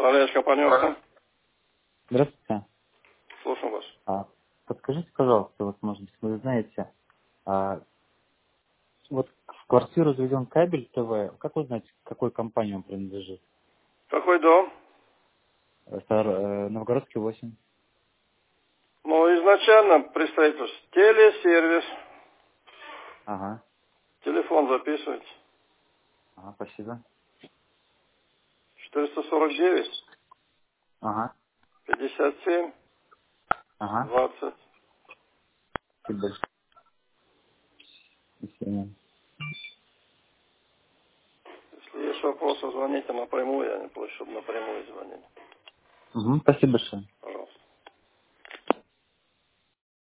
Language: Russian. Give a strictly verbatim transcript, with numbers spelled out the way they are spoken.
Управляешь компанией «Окна». Здравствуйте. Слушаем вас. А, подскажите, пожалуйста, вот, может быть, вы знаете, а, вот в квартиру заведен кабель ТВ. Как узнать, к какой компании он принадлежит? Какой дом? Это э, Новгородский восемь. Ну, изначально представительство телесервис. Ага, Телефон записывайте. ага, спасибо. четыреста сорок девять Ага, пятьдесят семь ага, двадцать. спасибо большое. До свидания. Если есть вопросы, звоните напрямую. Я не просил, чтобы напрямую звонили. Угу, спасибо большое.